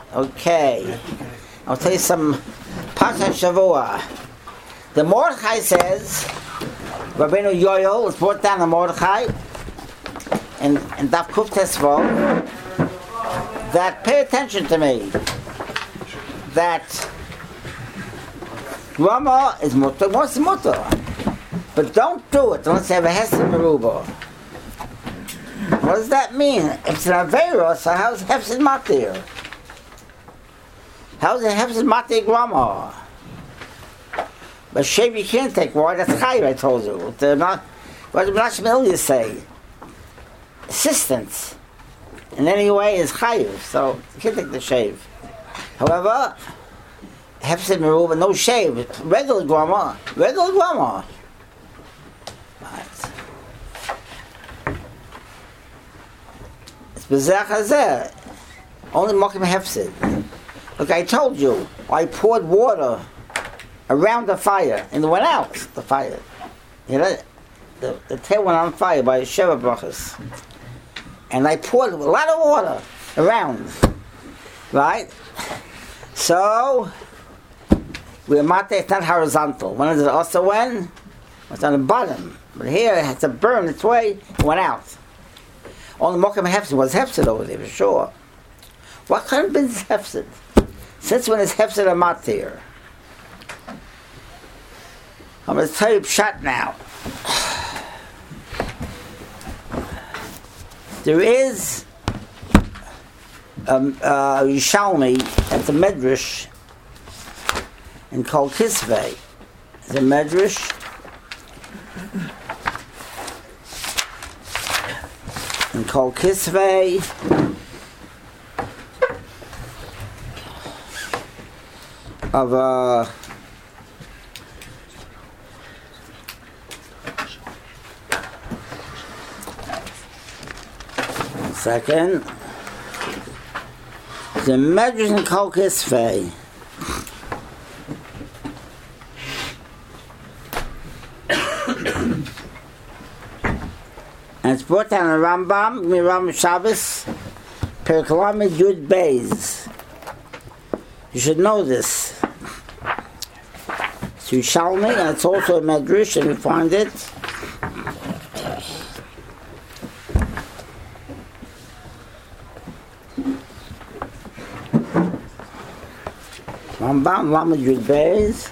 Okay. I'll tell you some Pasha Shavua. The Mordechai says, Rabbeinu Yoel was brought down to Mordechai and Daf Kuf Tesvo, that pay attention to me, that Rama is mutter, what's mutter? But don't do it unless you have a Hesed Meruba. What does that mean? If it's an Aveira, so how's Hesed Matir? How's a Hesed Matir Rama? But shave you can't take. Why? That's Chayiv, I told you. They're not, what did Menachem Elia say? Assistance. In any way is Chayiv, so you can't take the shave. However, Hefsed Meruba, no shave. Regular Grama. Regular Grama. Right. It's B'zeh Chazeh. Only Mokim Hefsed. Look, I told you, I poured water around the fire, and it went out, the fire. You know, the tail went on fire by Sheva Brachas. And I poured a lot of water around, right? So, we're mate, it's not horizontal. When is it also when? It's on the bottom. But here it had to burn its way, it went out. Only Mokim Hefsed was Hefsed over there, for sure. What kind of business is Hefsed? Since when is Hefsed a matir? I'm going to tell you Pshat now. There is Yishalmi, that's a Medrash, in Kol Kisvei. It's a Medrash. In Kol Kisvei. Of second, the Medrash in Kol Kisvei. And it's brought down in Rambam Shabbos, Perikalamid Yud Beis. You should know this. It's Yishalmi, and it's also a Medrash, and you find it. Rambam Lamed Yud Beis.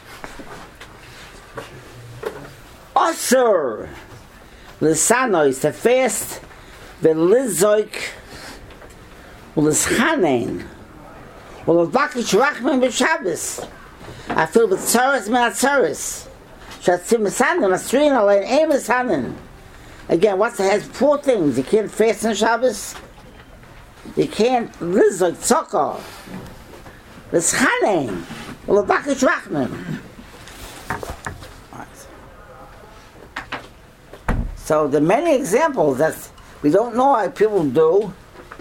Osir L'sano is to fast v'lizoik v'lischanein v'levakish rachman b'Shabbos. I feel with tzaras min atzaras. Shatzim misanim asrin alein ein misanim. Again, what's the has four things? You can't fast on Shabbos. You can't lizoik tzokah. L'schanein v'levakish rachman. So there are many examples that we don't know how people do.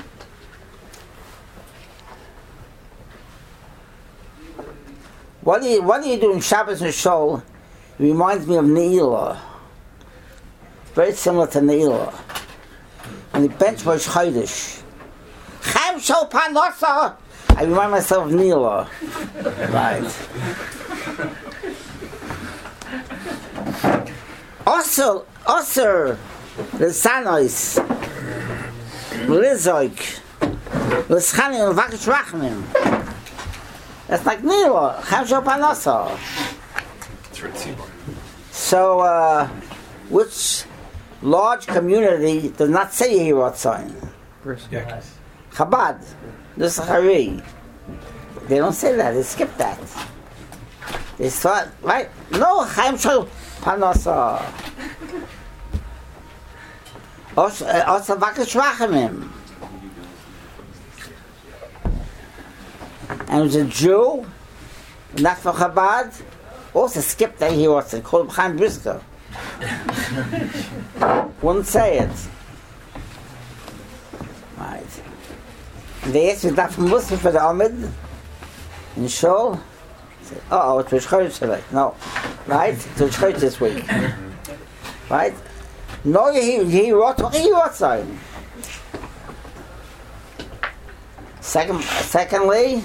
What do you do in Shabbos and Shol? It reminds me of Ne'ilah. Very similar to Ne'ilah. On the bench was Chodesh. Chaim Shol Panosa! I remind myself of Ne'ilah. Right. Also, L'sanois, L'zoik, L'schanim, L'vakish rachmim. That's like Ne'ilah, Chaim Shol Panosa. So, which large community does not say Yehirot sign? Chabad, the Sachari. They don't say that, they skip that. They thought, right? No, Chaim Shol Panosa. Also Vakish Rachamim. And it was a Jew, not for Chabad, also skipped that he was called Chaim Brisker. Wouldn't say it. Right. And they asked me that from Muslim for the Amid in Shul. Said, oh, it's Rosh Chodesh today. No. Right? It's Rosh Chodesh this week. Right? No, he wrote sign. Secondly,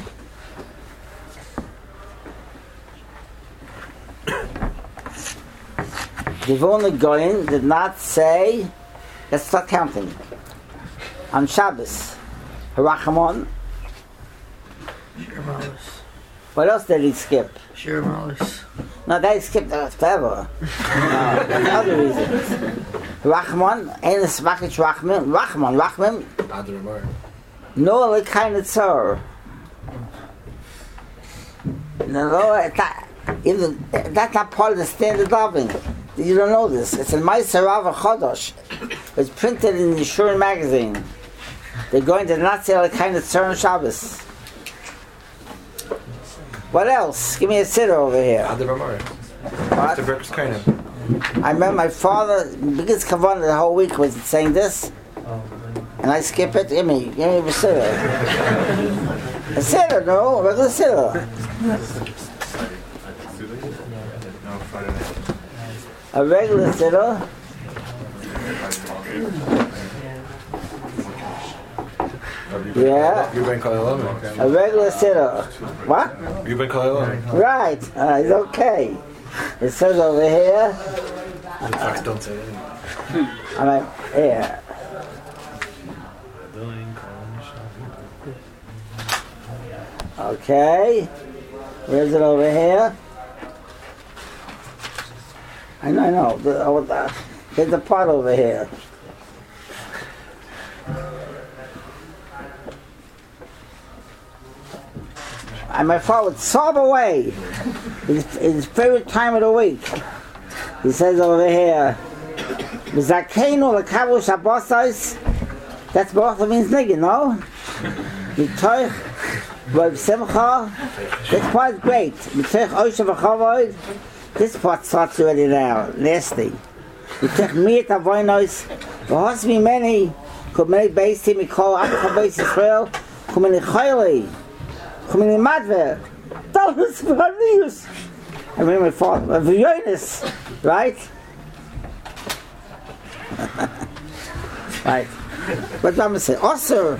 Divon Goyin did not say, let's start counting. On Shabbos, Harachamon. Shir Malis. What else did he skip? Shir Malis. No, they skipped forever. No, other reasons. Rachman, Enes Vakich Rachman, no, it kind of so. No, that's not part of the standard davening. You don't know this. It's in Ma'aser Rav Chodosh. It's printed in the Shurin magazine. They're going to not say like kind of Tzor on Shabbos. What else? Give me a sitter over here. What? I remember my father, biggest kavanah the whole week was saying this, and I skip it. Give me a sitter. A sitter, no, a regular sitter. A regular sitter. Yeah. You've been Kalel. A regular sitter. What? You've been Kalel. Right. It's okay. It says over here. Don't say anything. I mean, here. Okay. Where's it over here? I know. There's the part over here. And my father would sob away. His favorite time of the week. He says over here, Zakenu lekavush habosais. That's both means nigga, no? Mitoich v'simcha. This part's great. Mitoich osha v'chavoid. This part starts already now. Nasty. Mitoich miyat avoinos. V'hos mi many. Could many base team call Abba base Israel. Could many chayli. Could many madver. Dollars for news. I remember my father. V'yonis. Right? Right. What I'm say? Also,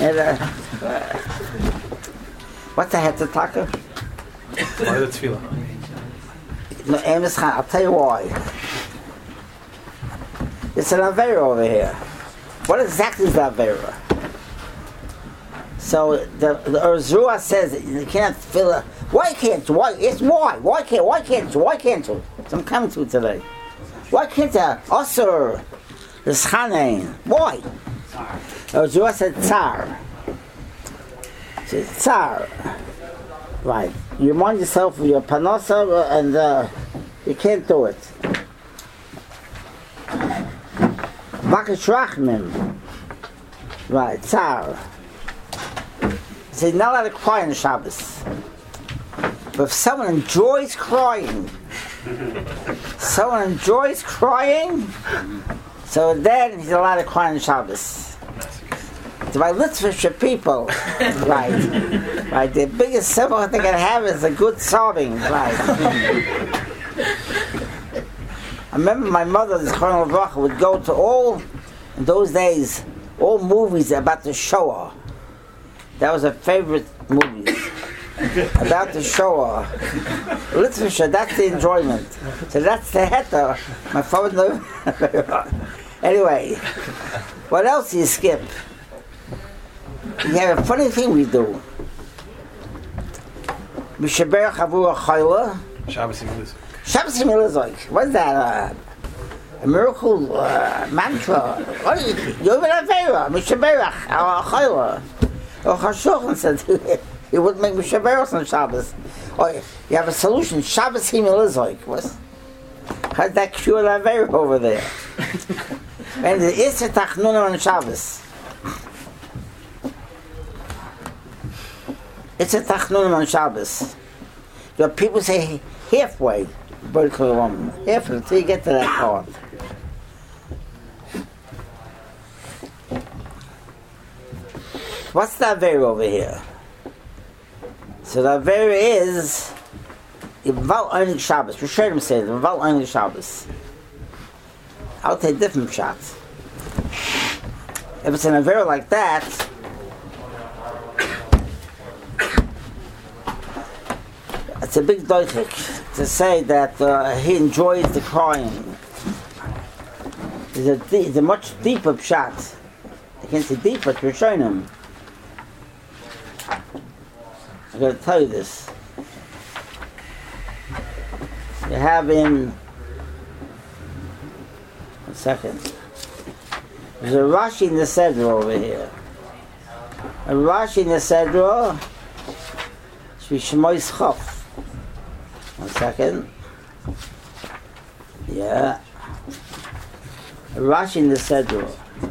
what's the head to tackle? Why the tefillah? No, Amos Khan, I'll tell you why. It's an Avera over here. What exactly is the Avera? So the Urzua says that you can't fill it. Why can't you? Why? It's why. Why can't you? So I'm coming to it today. Why can't you? Also, the Schanein. Why? Urzua said Tsar. She said Tsar. Right. You remind yourself of your panosa and you can't do it. Bakish Rachmim. Right, Tsar. So you're not allowed to cry on Shabbos. But if someone enjoys crying, so then he's allowed to cry on Shabbos. To my Litvisher people, right, the biggest symbol they can have is a good sobbing, right. I remember my mother, this Colonel Bracha, would go to all, in those days, all movies about the Shoah. That was her favorite movie. About the Shoah. Literature, that's the enjoyment. So that's the heta. My father knew. Anyway, what else do you skip? You have a funny thing we do. Mishaber Chavur Chayla. Shabbos Yimilizok. Shabbos Yimilizok. What's that? A miracle mantra. What is it? You're even a Vera. Mishaber Chayla. Or Chashochan said he wouldn't make Mishaber on Shabbos. Oh, you have a solution. Shabbos Yimilizok. How's that cure that Vera over there? And the Isser Tachnun on Shabbos. It's a Tachnun on Shabbos. So people say halfway, halfway until you get to that part. What's the Avera over here? So the Avera is Val Einig Shabbos. Rishonim say the Val Einig Shabbos. I'll take different shots. If it's an Avera like that, It's a big doichik to say that he enjoys the crying. There's a much deeper pshat. I can't say deep, but we're showing him. I'm going to tell you this. You have in... One second. There's a Rashi in the Sedra over here. A Rashi in the Sedra. Shmois Chof. One second. Yeah. A Rashi in the Sedra.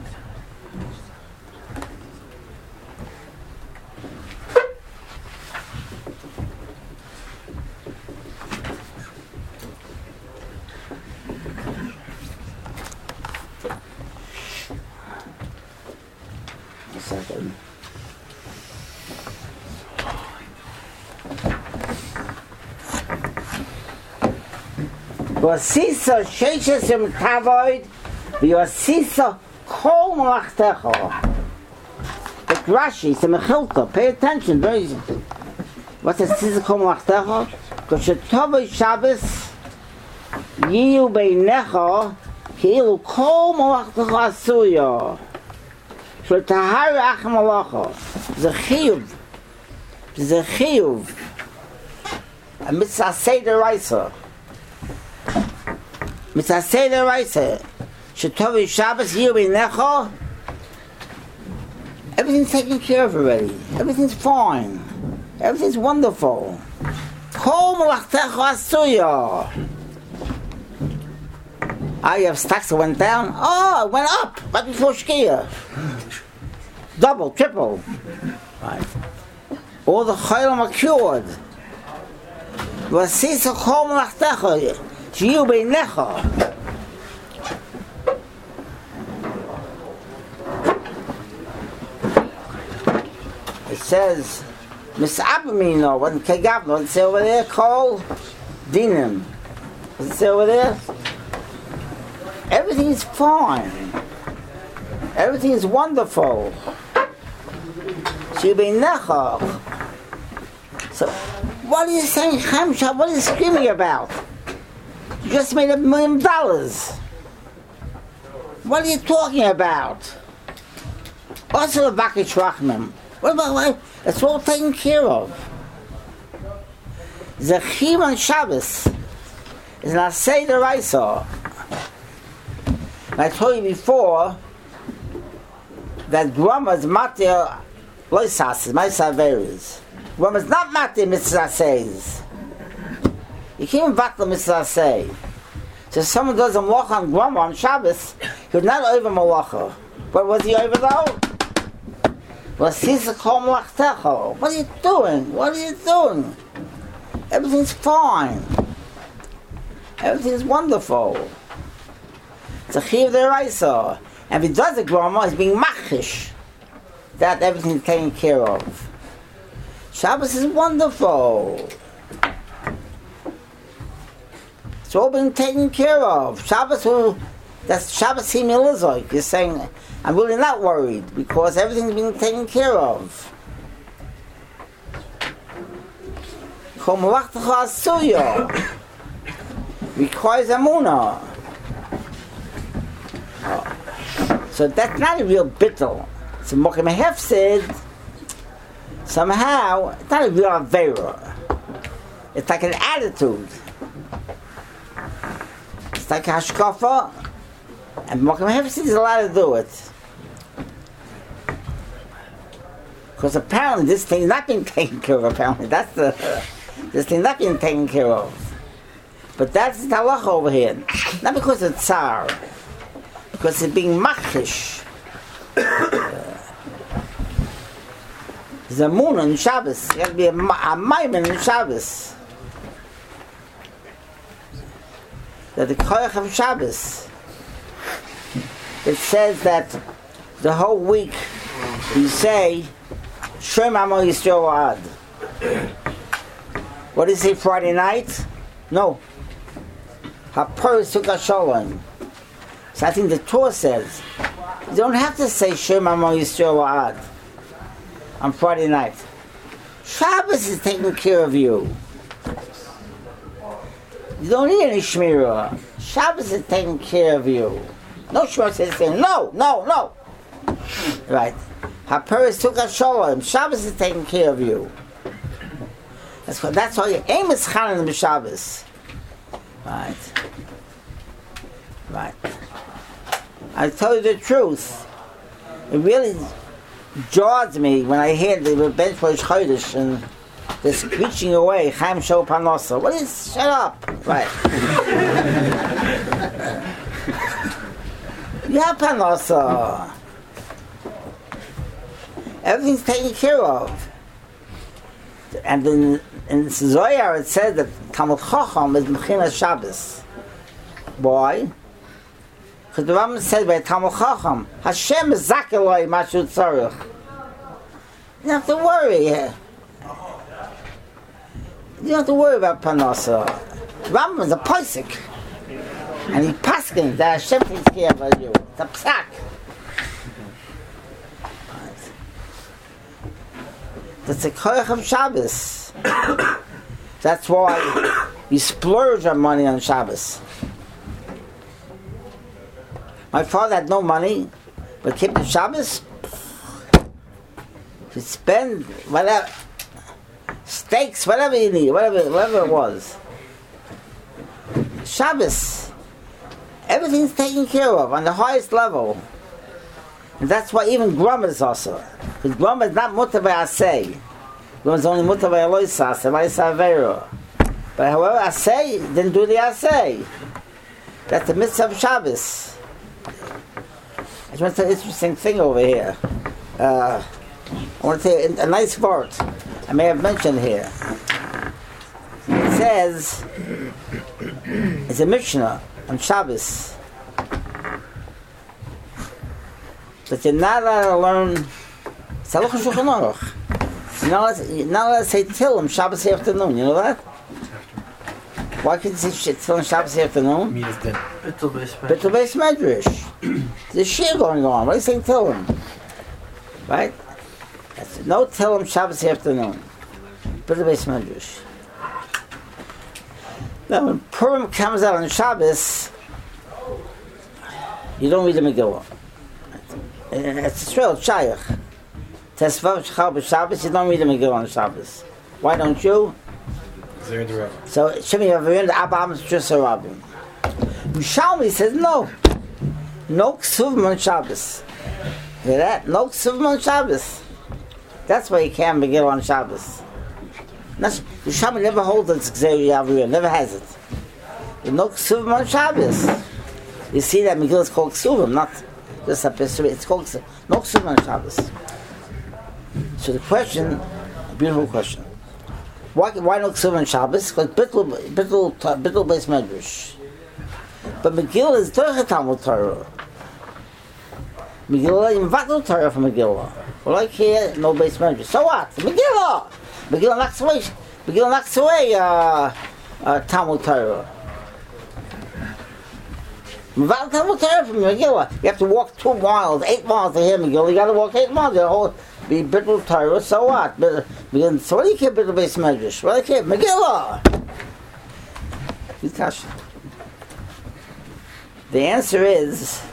V'asisa sheishes im tavoid v'asisa kol malachtecha. The Rashi, it's a mechilta. Pay attention. What's a sisa kol malachtecha? Because shetavoi Shabbos yiyu beinecha ki'ilu kol malachtecha asuya. Shetahari ach malacha. Zechiyuv. Zechiyuv. A mitzvah seder raisa. Mitzvah seder raisa. Shetovi Shabbos yiyu beinecha. Everything's taken care of already. Everything's fine. Everything's wonderful. Kol malachtecha asuya. You have stocks that went down. Oh, it went up right before Shkia. Double, triple. Right. All the chaylim are cured. V'asisa kol malachtecha yiyu beinecha. It says, Mis'abamino, when Kegavno, it's over there, Kol Dinim. Does it say over there? Everything is fine. Everything is wonderful. Shibeinecha. So, what are you saying, Chamsha? What are you screaming about? You just made $1 million. What are you talking about? What's the Bakich Rachmim? What about what? It's all taken care of. Zechim on Shabbos is not say the Raisa. I told you before that Grama is Matir Loisas, Maisa Veris. Grama is not Matir Mitzvah says. You can't battle Mitzvah say. So if someone does a malacha on Grama on Shabbos, he's not over malacha. But was he over though? What are you doing? What are you doing? Everything's fine. Everything's wonderful. It's a chiv deraisa. And if he does the grama, he's being machish. That everything's taken care of. Shabbos is wonderful. It's all been taken care of. Shabbos, that's Shabbos Himilizoik. You're saying, I'm really not worried because everything's being taken care of. Requires Amunah. So that's not a real bittul. It's a mokim hefsid. Somehow, it's not a real avera. It's like an attitude. It's like a hashkafa. And mokim hefsid is allowed to do it. Because apparently this thing is not being taken care of, apparently. This thing is not being taken care of. But that's the halacha over here. Not because it's tsar. Because it's being machish. There's a moon on Shabbos. There has to be a maimon on Shabbos. That the koyach of Shabbos. It says that the whole week you say Shem Amo Yisrael Ad. What do you say Friday night? No. Hapur Sukkah Shalom. So I think the Torah says you don't have to say Shem Amo Yisrael Ad on Friday night. Shabbos is taking care of you. You don't need any Shmirah. Shabbos is taking care of you. No Shmirah says no. Right. HaPeres Sukkah Shalom. Shabbos is taking care of you. That's why your aim is Chanan b'Shabbos. Right. I tell you the truth. It really jars me when I hear the Ben Chodesh Chodesh and they're screeching away, Chaim Shol Panosa. What is, shut up. Right. You have Panosa. Everything's taken care of. And in Zohar it says that Talmud Chacham is Mechinas Shabbos. Why? Because the Rambam says by Talmud Chacham, Hashem is Zakeloi Mashu Tzorich. You don't have to worry. You don't have to worry about Panasa. Rambam is a Pesach. And he paskin that Hashem takes care of you. It's a psak. That's a koyach of Shabbos. That's why we splurge our money on Shabbos. My father had no money, but kept the Shabbos. He spend whatever, steaks, whatever you need, whatever it was. Shabbos, everything's taken care of on the highest level. And that's why even Grumma is also. Because Grumma is not mutter by Asay. Grumma is only mutter by Eloisas, by Savero. But however Asay, didn't do the Asay. That's the mitzvah of Shabbos. I just want to tell you an interesting thing over here. I want to tell you a nice word I may have mentioned here. It says, it's a Mishnah on Shabbos, that you're not allowed to learn Saluch Shulchan Aruch. You're not allowed to say Tillim Shabbos afternoon. You know that? Why can't you say Tillim Shabbos afternoon? Bittul Beis Medrash. There's shir going on. Why are you saying Tillim? Right? That's no Tillim Shabbos afternoon. Bittul Beis Medrash. Now when Purim comes out on Shabbos, you don't read the Megillah. It's Israel Shayach. Tesvav Shechal b'Shabbos, you don't read the Megillah on Shabbos. Why don't you? So Shemi Yavarim, the Abba Amos Trisha Rabbim. Mishalmi says no Ksuvim on Shabbos. Hear that? No Ksuvim on Shabbos. That's why you can't begin on Shabbos. Mishalmi never holds it Gzei Yavarim, never has it. There's no Ksuvim on Shabbos. You see that Megillah is called Ksuvim, not just a Pesach. It's called no Ksuvim on Shabbos. So the question, a beautiful question. Why no Ksuvim on Shabbos? Because Bittul Beis Medrash. But Megillah is Torah Talmud Torah. Megillah in Vatul Torah from Megillah. Well, like here, no Beis Medrash. So what? Megillah! Megillah knocks away Talmud Torah. Vatul Talmud Torah from Megillah. You have to walk 2 miles, 8 miles to hear Megillah. You got to walk 8 miles. You be Bittul Torah. So what? So what do you care Bittul Beis Medrash? What do you care? Megillah! The answer is,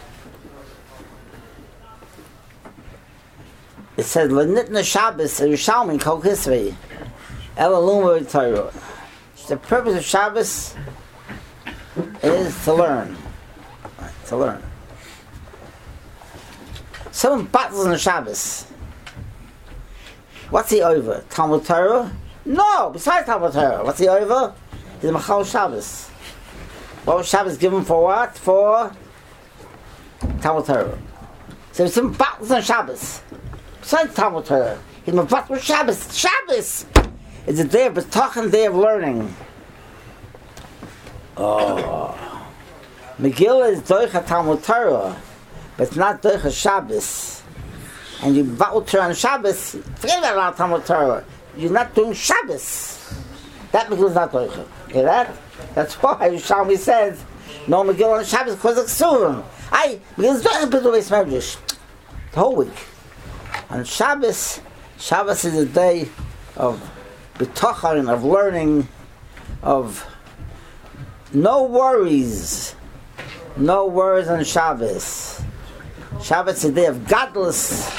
it says, L'nitna Shabbos Yerushalmi Kol Kisvei Ela Luma Torah. The purpose of Shabbos is to learn. To learn. Someone battles on Shabbos. What's he over? Talmud Torah? No, besides Talmud Torah. What's he over? He's Machal Shabbos. What was Shabbos given for what? For Talmud Torah. So there's some battles on Shabbos. Besides Talmud Torah. He's Machal Shabbos. Shabbos! It's a day of B'tachon, day of learning. Oh. Megillah is Doicha Talmud Torah, but it's not Doicha Shabbos. And you battle Torah on Shabbos, forget about Talmud Torah. You're not doing Shabbos. That Megillah is not Doicha. Hear that? That's why Yerushalmi says no Megillah on Shabbos because of Ksuvim. Megillah is Doicha Bittul Beis Medrash. The whole week. On Shabbos is a day of B'tachon, of learning, of No worries. No worries on Shabbos. Shabbos is the day of godless.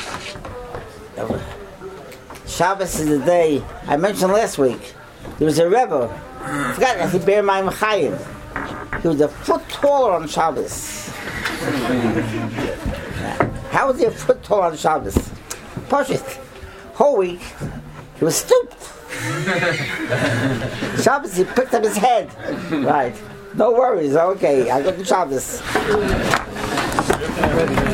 Shabbos is the day I mentioned last week. There was a Rebbe. I forgot that he bear my Mechayim. He was a foot taller on Shabbos. How was he a foot taller on Shabbos? Pashit. Whole week he was stooped. Shabbos he picked up his head. Right. No worries. Okay, I got to Shabbos.